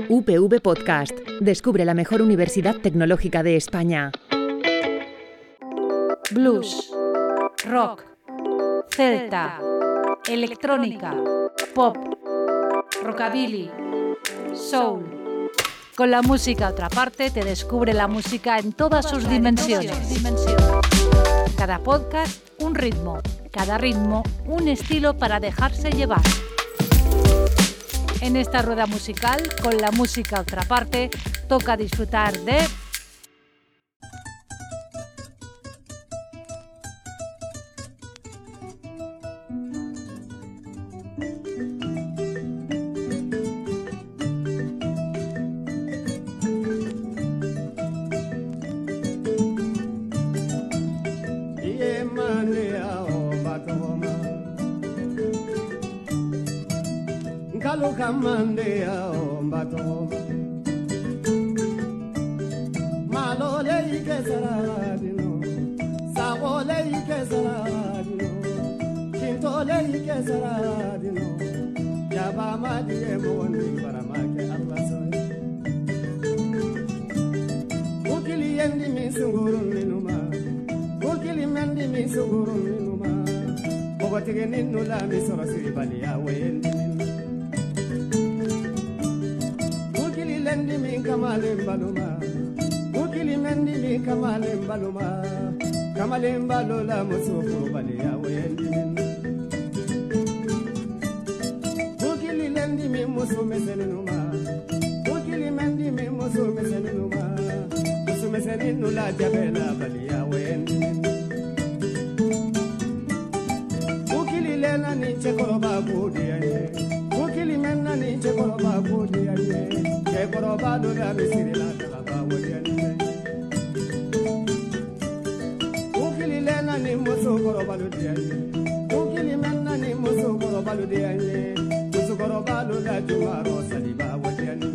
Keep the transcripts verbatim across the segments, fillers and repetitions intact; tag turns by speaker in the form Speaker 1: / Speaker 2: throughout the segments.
Speaker 1: U P V Podcast. Descubre la mejor universidad tecnológica de España.
Speaker 2: Blues, rock, celta, electrónica, pop, rockabilly, soul. Con la música Otra Parte te descubre la música en todas sus dimensiones. Cada podcast, un ritmo. Cada ritmo, un estilo para dejarse llevar. En esta rueda musical, con la música Otra Parte, toca disfrutar de...
Speaker 3: Kamandea ombato malole ikesaradino sagole ikesaradino kintole ikesaradino jaba madie moni baramake allaso ukili yendi misungurun minuma ukili mendi misungurun minuma bogotige ninnu la misorasi balia wendi Mendi mi kamale baluma, ukili mendi mi kamale baluma, kamale balola musufu balia wendi min. Ukili lendi mi musu mesenuma, ukili mendi mi musu mesenuma, musu meseninu la jabela balia wendi min. Ukili lena ni chekoroba budianye, ukili menna ni chekoroba budianye. Koroba do la misiri la kalaba wodiani ukili lena ni muso koroba do diani ukili menna ni muso koroba do diani muso koroba do la jumaro saliba wodiani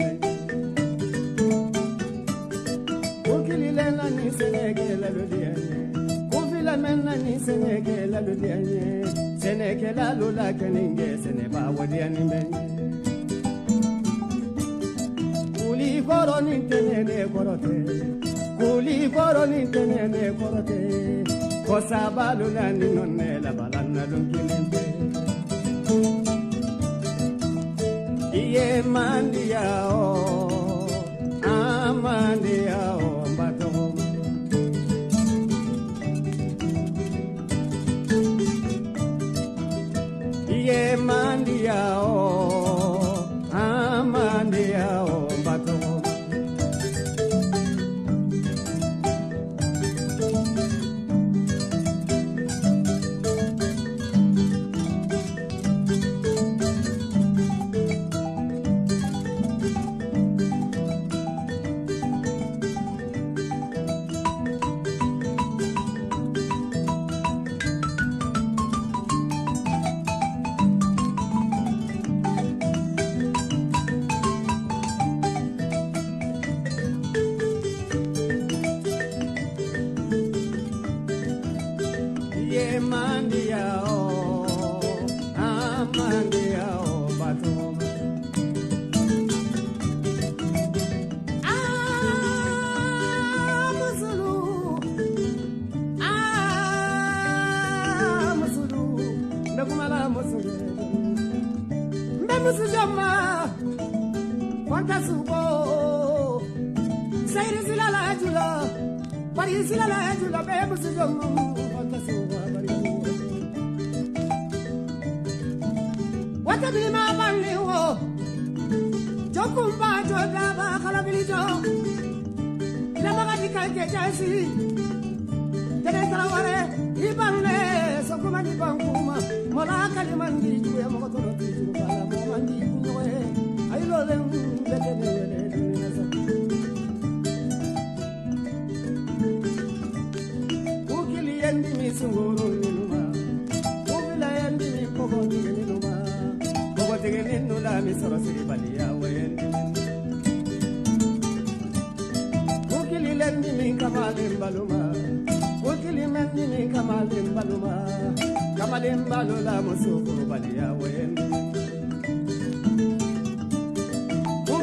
Speaker 3: ukili lena ni seneke la do diani ukili menna ni seneke la do diani seneke la lo la keninge seneba wodiani men Kuli koro ni tenene korote, kuli koro ni tenene korote, kosa balu na ni nonne la balana lunkilimpe. Iye mandia o, amandia o mbato. Iye mandia o, amandia o.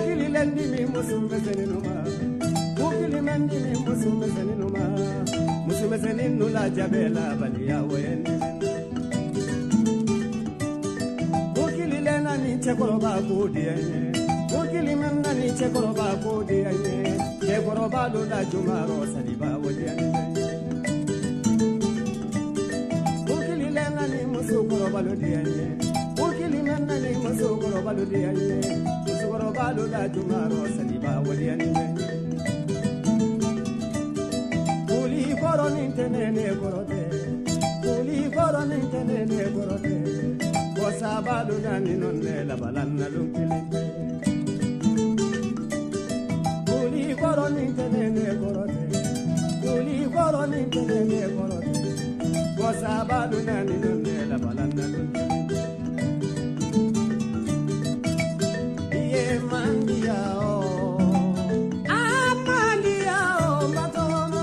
Speaker 3: Ukili lendi mi musume zeninuma Ukili mendi mi musume zeninuma Musume zeninu la jabela balia weni Ukili lena ni chekoroba kudi enye Ukili menna ni chekoroba kudi enye Chekoroba lula jumaro saliba wadi enye Ukili lena ni musukoroba ludi enye Ukili menna ni musukoroba ludi enye Musukoroba lula jumaro saliba wadi enye Kuli koro nintenene korote Kuli koro nintenene korote Sabalu nani nonne la balanna lumpilite Kuli koro nintenene korote Kuli koro nintenene korote Ko sabalu nani nonne la balanna lumpilite Iye mandia o Ah mandia o matono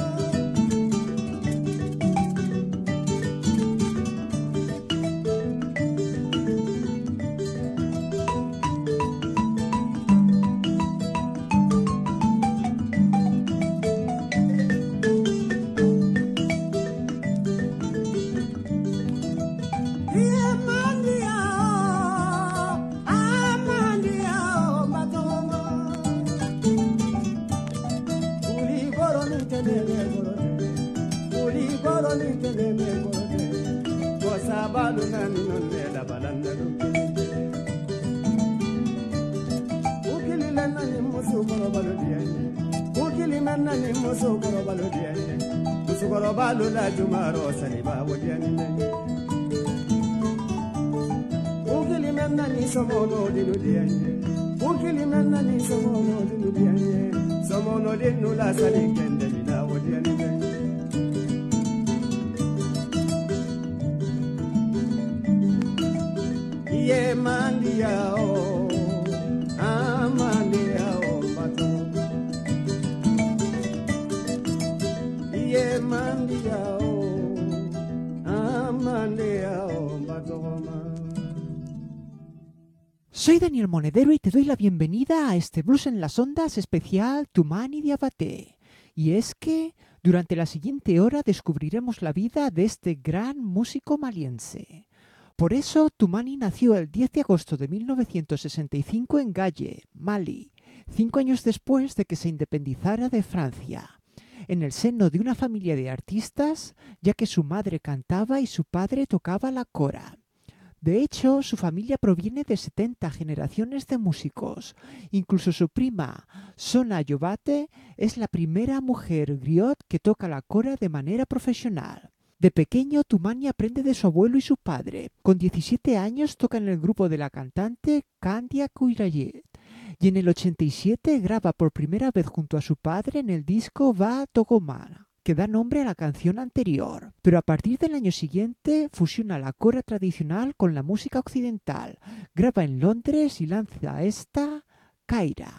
Speaker 3: Balula jumaro saliba wadiani Ukili menna ni somono dinu dianye Ukili menna ni somono dinu dianye Somono dinu la salikende mina wadiani Iye mandia o Amandia o bato Iye mandia o Amandia o bato.
Speaker 4: Soy Daniel Monedero y te doy la bienvenida a este Blues en las Ondas especial Toumani Diabaté. Y es que durante la siguiente hora descubriremos la vida de este gran músico maliense. Por eso Toumani nació el diez de agosto de mil novecientos sesenta y cinco en Galle, Mali, cinco años después de que se independizara de Francia, en el seno de una familia de artistas, ya que su madre cantaba y su padre tocaba la kora. De hecho, su familia proviene de setenta generaciones de músicos. Incluso su prima, Sona Yobate, es la primera mujer griot que toca la kora de manera profesional. De pequeño, Toumani aprende de su abuelo y su padre. Con diecisiete años toca en el grupo de la cantante Kandia Kourayet. Y en el ochenta y siete graba por primera vez junto a su padre en el disco Va Togomana, que da nombre a la canción anterior. Pero a partir del año siguiente fusiona la kora tradicional con la música occidental. Graba en Londres y lanza esta, Kaira.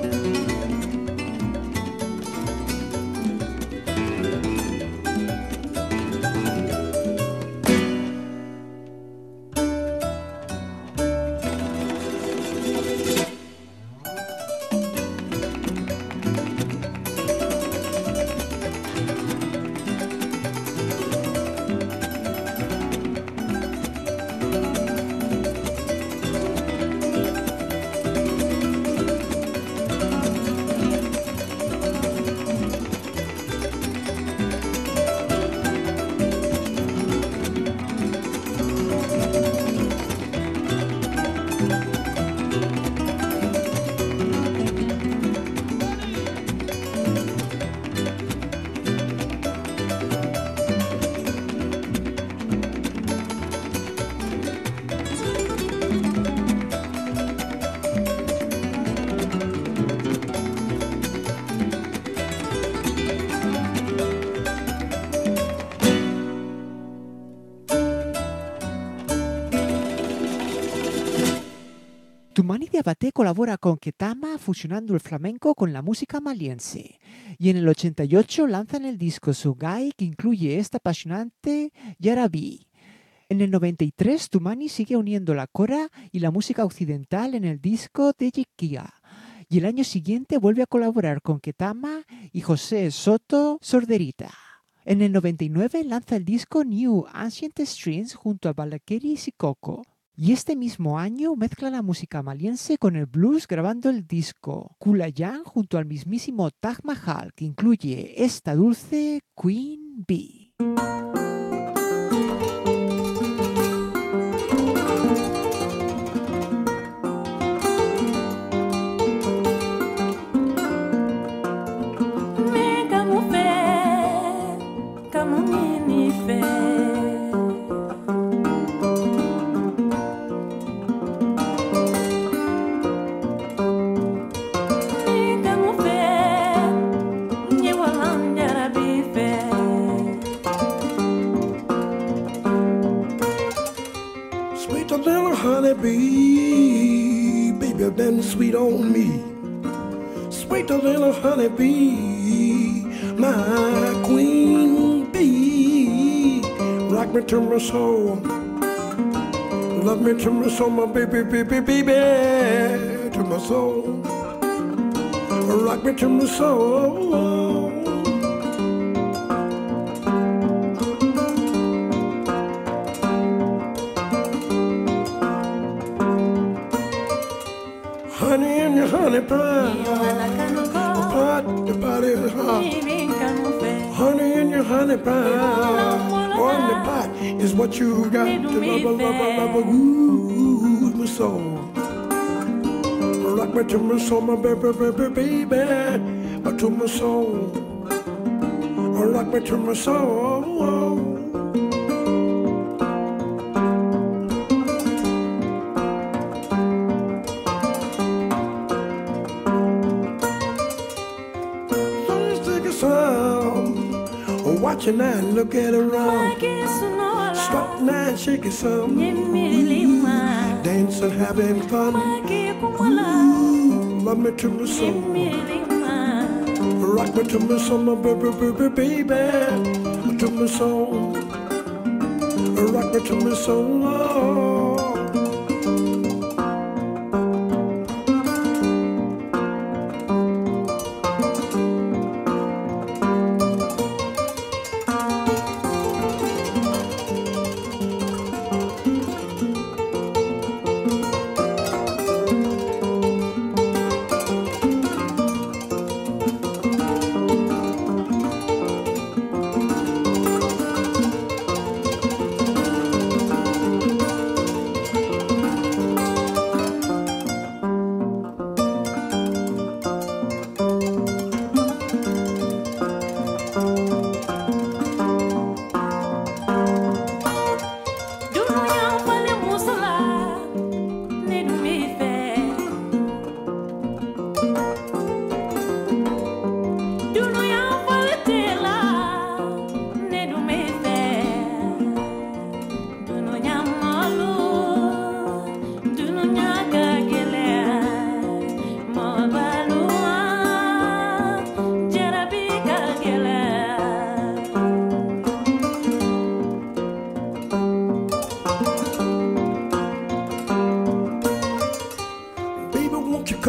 Speaker 4: Tumani Diabaté colabora con Ketama fusionando el flamenco con la música maliense y en el ochenta y ocho lanzan el disco Sugai que incluye esta apasionante Yarabi. En el noventa y tres Tumani sigue uniendo la cora y la música occidental en el disco de Yikia y el año siguiente vuelve a colaborar con Ketama y José Soto Sorderita. En el noventa y nueve lanza el disco New Ancient Strings junto a Balakeri Sikoko. Y este mismo año mezcla la música maliense con el blues grabando el disco Kulayan junto al mismísimo Taj Mahal, que incluye esta dulce Queen Bee.
Speaker 5: Honeybee, baby, been sweet on me. Sweeter than a honeybee, my queen bee. Rock me to my soul, love me to my soul, my baby, baby, baby, to my soul. Rock me to my soul. Honey in your honey pie, pot, the body is hot. Honey in your honey pie, on the pot is what you got to love, love, love, love, ooh, my soul. Rock me to my soul, my baby, baby, baby, to my soul. Rock me to my soul. Watch your nine, look at her run. Strut nine, shake it some. Dancing, having fun. Ooh, love me to my soul. Rock me to my soul, my baby, baby, baby. To my soul. Rock me to my soul.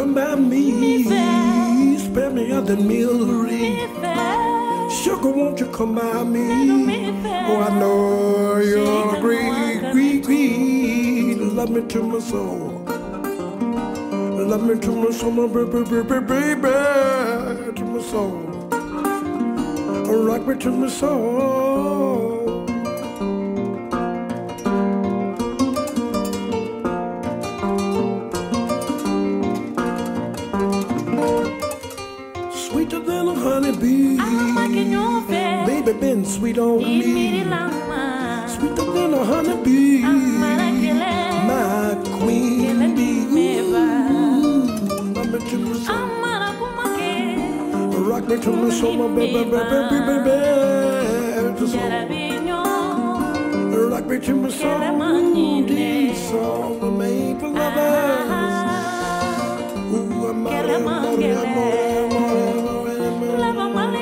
Speaker 5: come by me? Spare me out that misery. Sugar, won't you come by me? Oh, I know you'll agree, agree, agree. Love me to my soul. Love me to my soul, my baby, baby, baby, to my soul. Rock me to my soul. Sweeter than a honeybee. Baby, been sweet on me. Sweeter than a honeybee. My queen bee. Love me to my soul. Rock me to my soul, my baby, baby, baby, baby, rock me to my soul, these songs are made for lovers. Ooh, amore, amore, amore, amore, amore.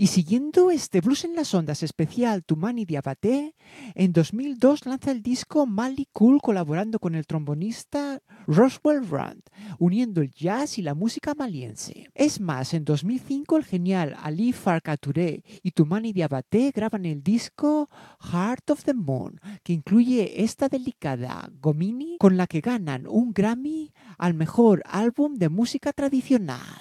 Speaker 4: siguiendo este Blues en las Ondas especial Toumani Diabaté, en dos mil dos lanza el disco Mali Cool colaborando con el trombonista Roswell Rand, uniendo el jazz y la música maliense. Es más, en dos mil cinco el genial Ali Farka Touré y Toumani Diabaté graban el disco Heart of the Moon, que incluye esta delicada Gomini, con la que ganan un Grammy al mejor álbum de música tradicional.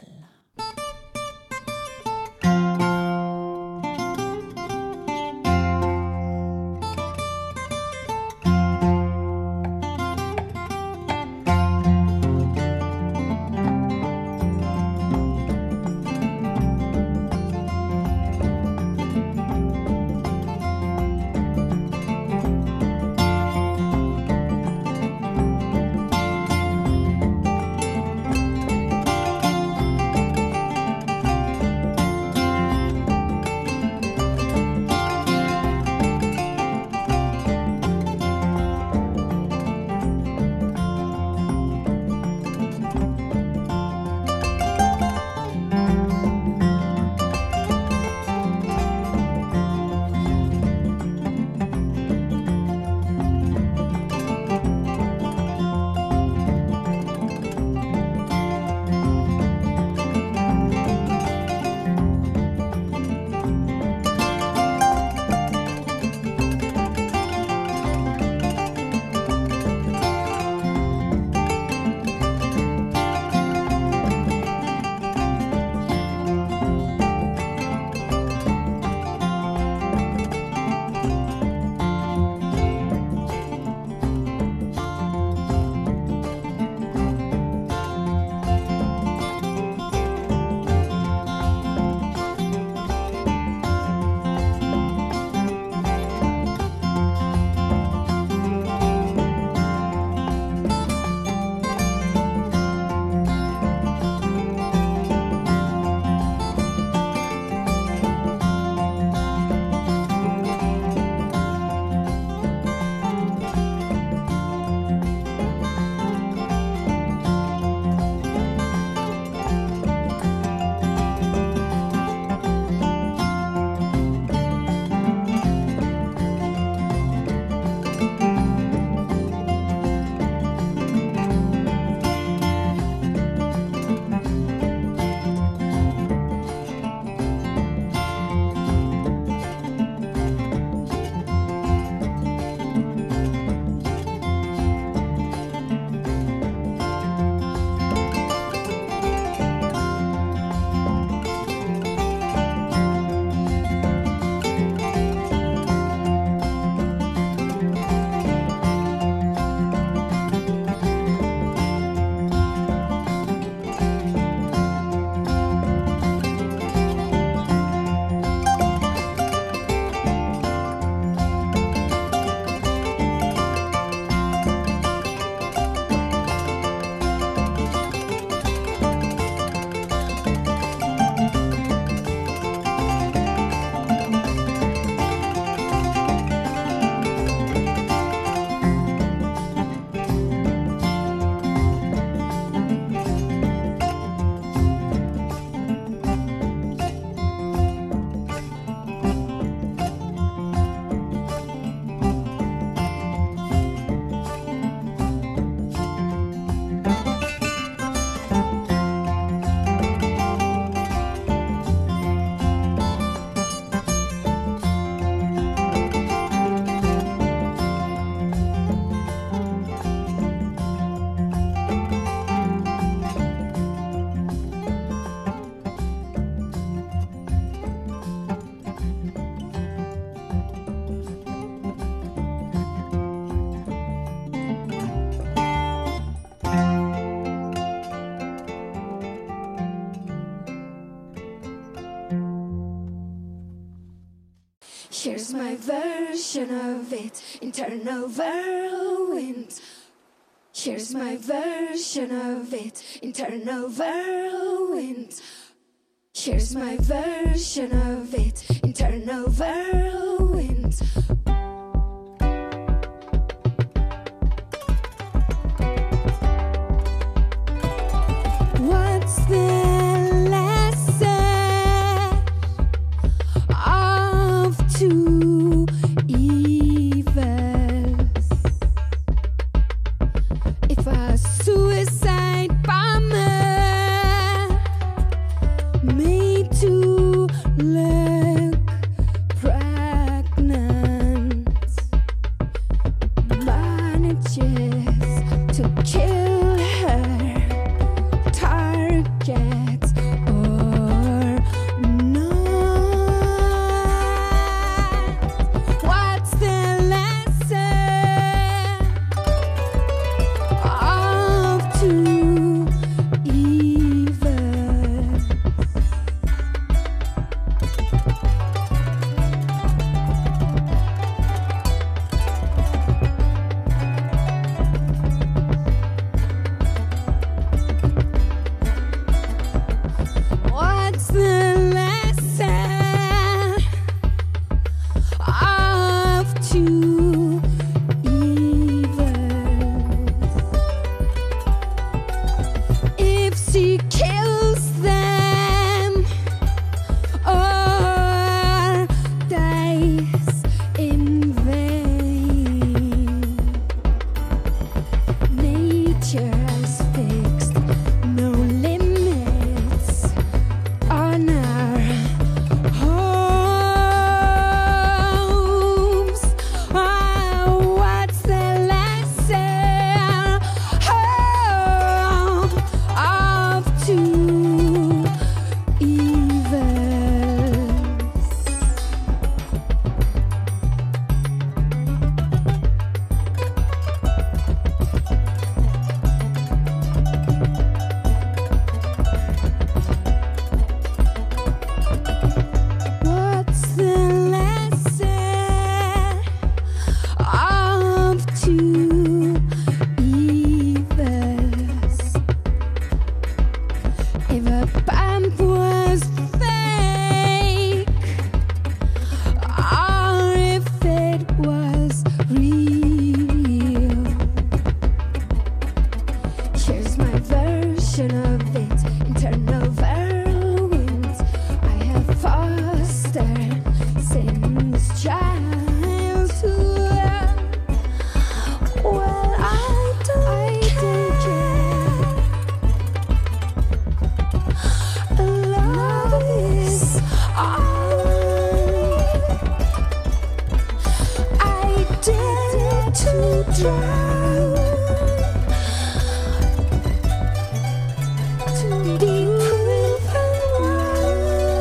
Speaker 6: Here's my version of it, internal whirlwind. Here's my version of it, internal whirlwind. Here's my version of it, internal whirlwind. What's the lesson yet or not. What's the lesson of two evils? What's the lesson of two evils? If she kills them or dies in vain, nature has fixed no limits on our hopes. Oh, what's the lesson oh, of two evils? What's the lesson of two evils? If a bomb was fake or if it was real, here's my version of it. Internal whirlwinds I have fostered since childhood. Well, I don't care. Love is all I dare to drown, to be proven wrong.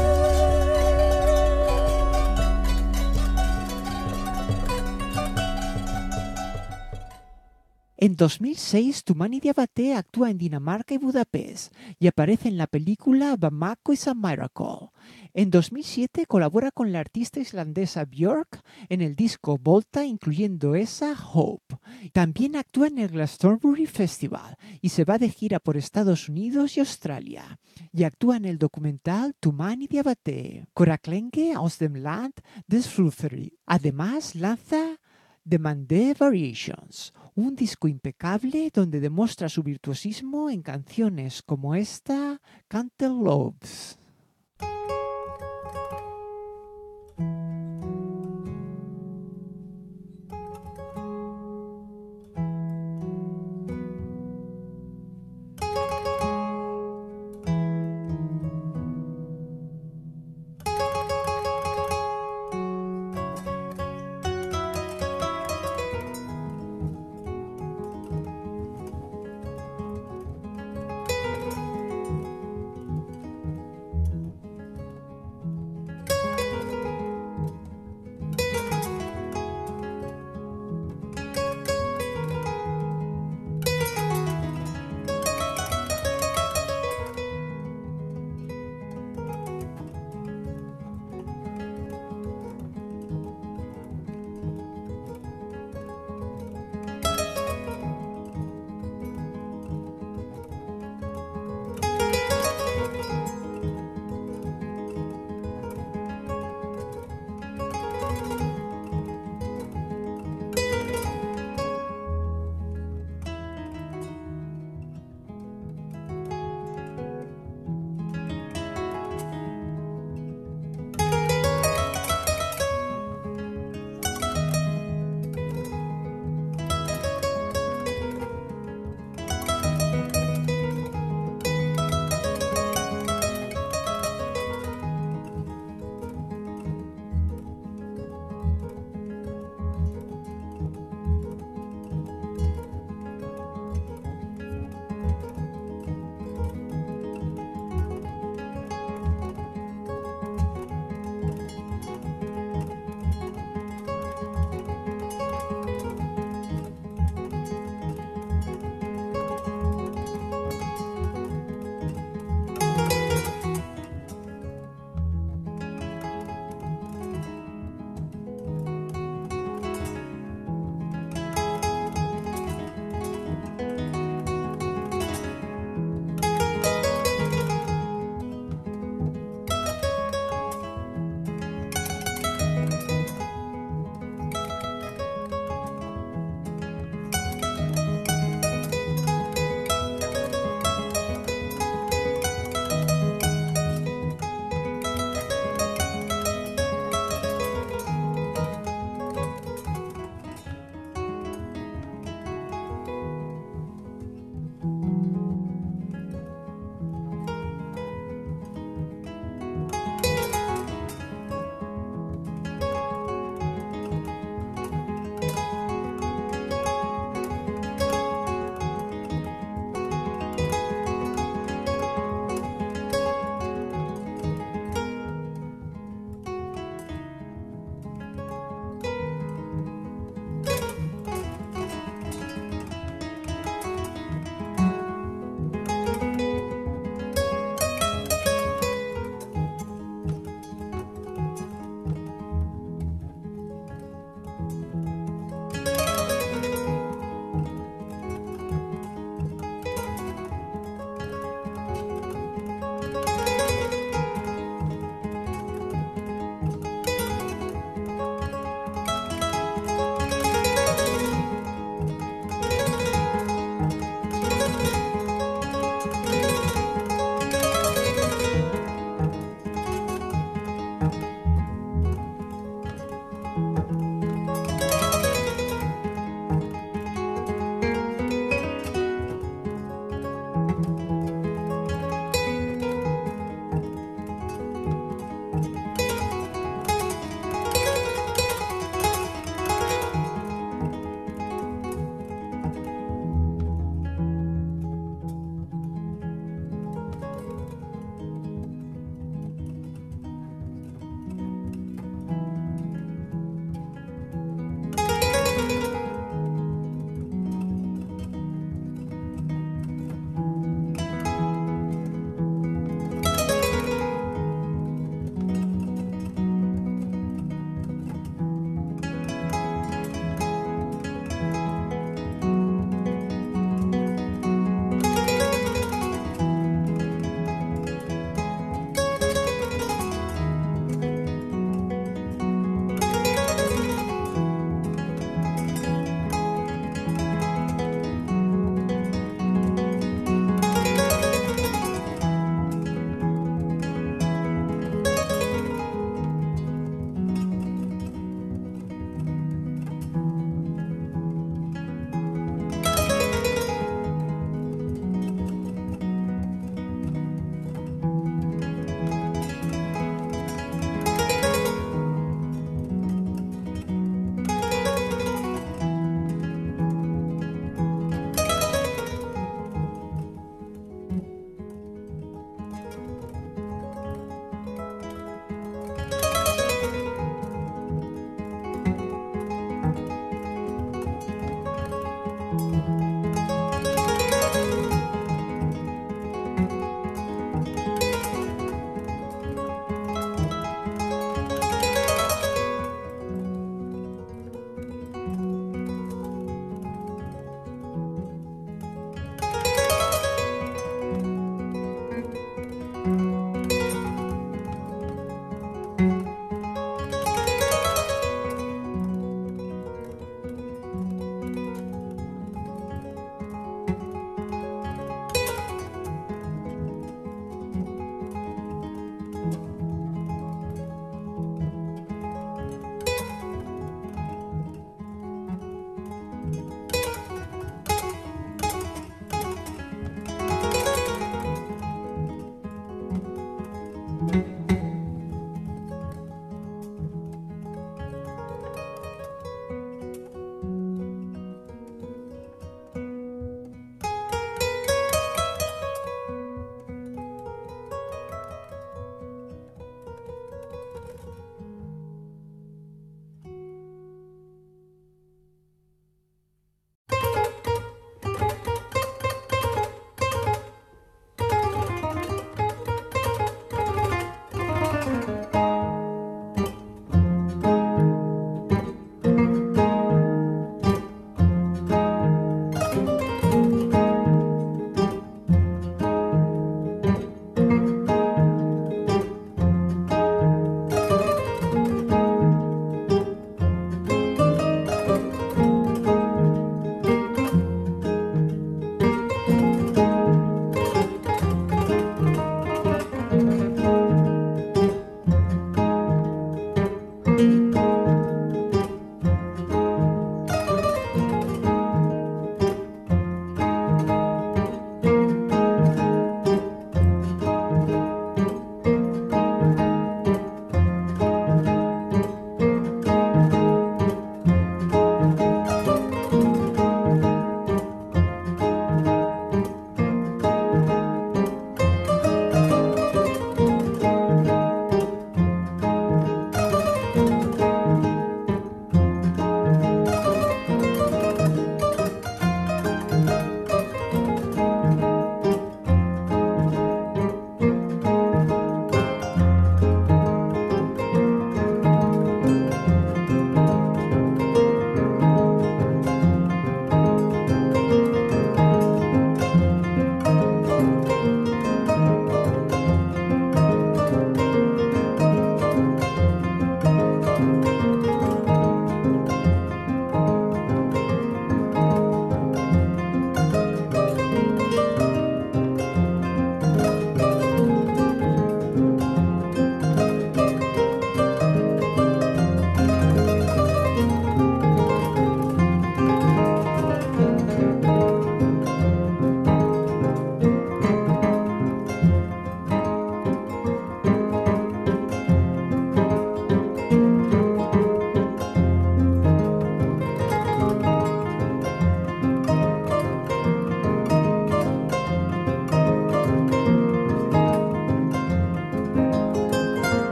Speaker 4: En dos mil seis, Toumani Diabaté actúa en Dinamarca y Budapest y aparece en la película Bamako is a Miracle. En dos mil siete colabora con la artista islandesa Björk en el disco Volta, incluyendo esa Hope. También actúa en el Glastonbury Festival y se va de gira por Estados Unidos y Australia. Y actúa en el documental Toumani Diabaté, Koraklenge aus dem Land des Frutheri. Además, lanza Demandé Variations, un disco impecable donde demuestra su virtuosismo en canciones como esta, Canterlobes.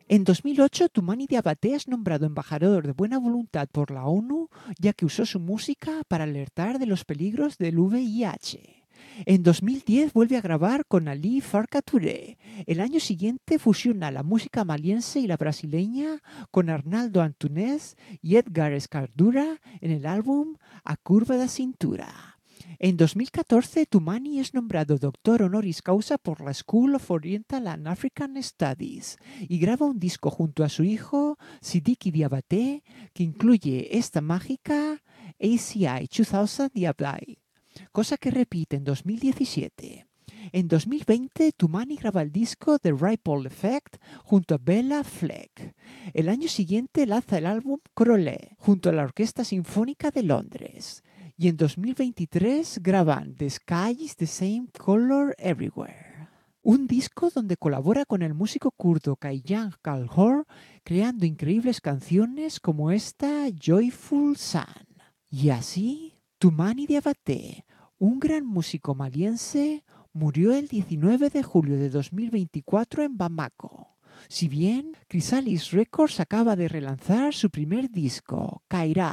Speaker 4: En dos mil ocho, Toumani Diabaté es nombrado embajador de buena voluntad por la ONU, ya que usó su música para alertar de los peligros del V I H. En dos mil diez vuelve a grabar con Ali Farka Touré. El año siguiente fusiona la música maliense y la brasileña con Arnaldo Antunes y Edgar Escardura en el álbum A Curva da Cintura. En dos mil catorce, Toumani es nombrado doctor honoris causa por la School of Oriental and African Studies y graba un disco junto a su hijo Sidiki Diabaté que incluye esta mágica A C I dos mil Diabaté, cosa que repite en dos mil diecisiete. En dos mil veinte, Toumani graba el disco The Ripple Effect junto a Bella Fleck. El año siguiente lanza el álbum Crolé junto a la Orquesta Sinfónica de Londres. Y en dos mil veintitrés graban The Sky is the Same Color Everywhere, un disco donde colabora con el músico kurdo Kayhan Kalhor, creando increíbles canciones como esta Joyful Sun. Y así, Toumani Diabaté, un gran músico maliense, murió el diecinueve de julio de dos mil veinticuatro en Bamako. Si bien, Chrysalis Records acaba de relanzar su primer disco, Kaira.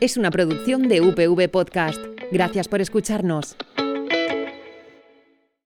Speaker 1: es una producción de U P V Podcast. Gracias por escucharnos.